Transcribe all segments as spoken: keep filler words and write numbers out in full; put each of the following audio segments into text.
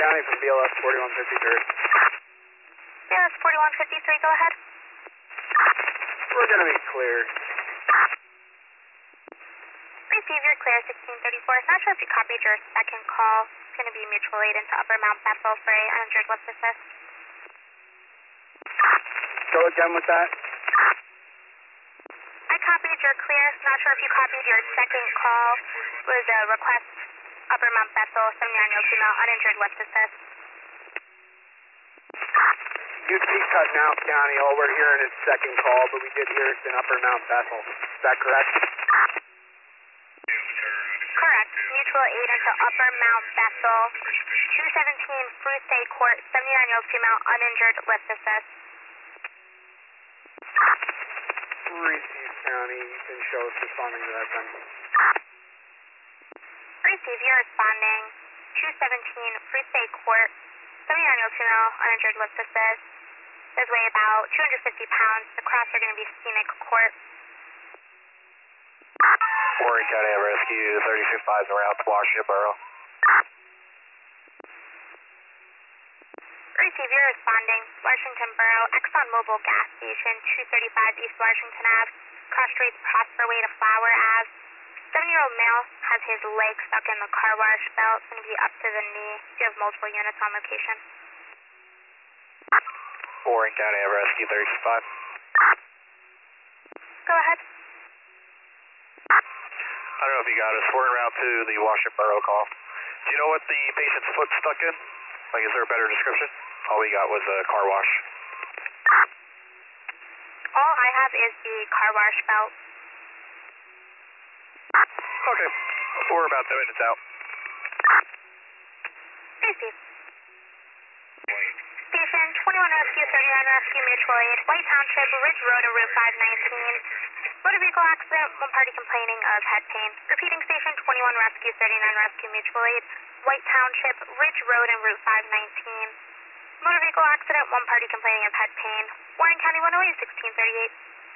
County from B L S forty-one fifty-three. B L S forty-one fifty-three, go ahead. We're going to be clear. Receive your clear, sixteen thirty-four. Not sure if you copied your second call. It's going to be mutual aid into Upper Mount Bethel for a uninjured lift assist. Go again with that. I copied your clear. Not sure if you copied your second call. It was a request, Upper Mount Bethel, seventy-nine female, uninjured lift assist. U T cutting out County. All we're hearing is second call, but we did hear it's in Upper Mount Bethel. Is that correct? Correct. Mutual aid into Upper Mount Bethel, two seventeen Fruit Day Court, seventy-nine-year-old female, uninjured lift assist. Receive County. You can show us responding to that then. Receive, you're responding, two seventeen Fruit Day Court, seventy-nine-year-old female, uninjured lift assist. Does weigh about two hundred fifty pounds. The cross are going to be Scenic Court. Warren County Rescue thirty-two five around to Washington Borough. Receive, you're responding, Washington Borough, Exxon Mobil gas station, two thirty-five East Washington Avenue, cross streets Prosper Way to Flower Avenue. seventy-year-old male has his leg stuck in the car wash belt. It's going to be up to the knee. You have multiple units on location. Warren County Rescue thirty-two five. Go ahead. I don't know if you got us. We're en route to the Washington Borough call. Do you know what the patient's foot stuck in? Like, is there a better description? All we got was a car wash. All I have is the car wash belt. Okay. We're about ten minutes out. Receive. Station twenty-one Rescue, thirty-nine Rescue, Mutual Aid, White Township, Ridge Road, and Route five nineteen. Motor vehicle accident, one party complaining of head pain. Repeating, Station twenty-one Rescue, thirty-nine Rescue, Mutual Aid, White Township, Ridge Road, and Route five nineteen. Motor vehicle accident, one party complaining of head pain. Warren County one oh eight, sixteen thirty-eight.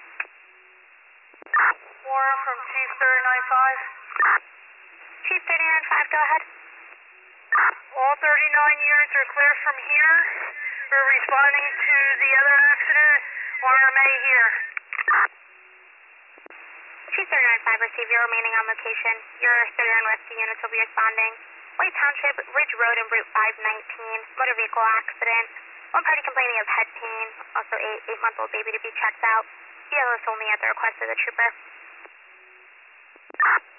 Warren from Chief thirty-nine five. Chief thirty-nine five, go ahead. All thirty-nine units are clear from here. We're responding to the other accident. R M A here. Chief thirty-nine five, receive, your remaining on location. Your thirty-nine rescue units will be responding. White Township, Ridge Road, and Route five nineteen. Motor vehicle accident. One party complaining of head pain. Also a eight-month-old baby to be checked out. D L S only at the request of the trooper.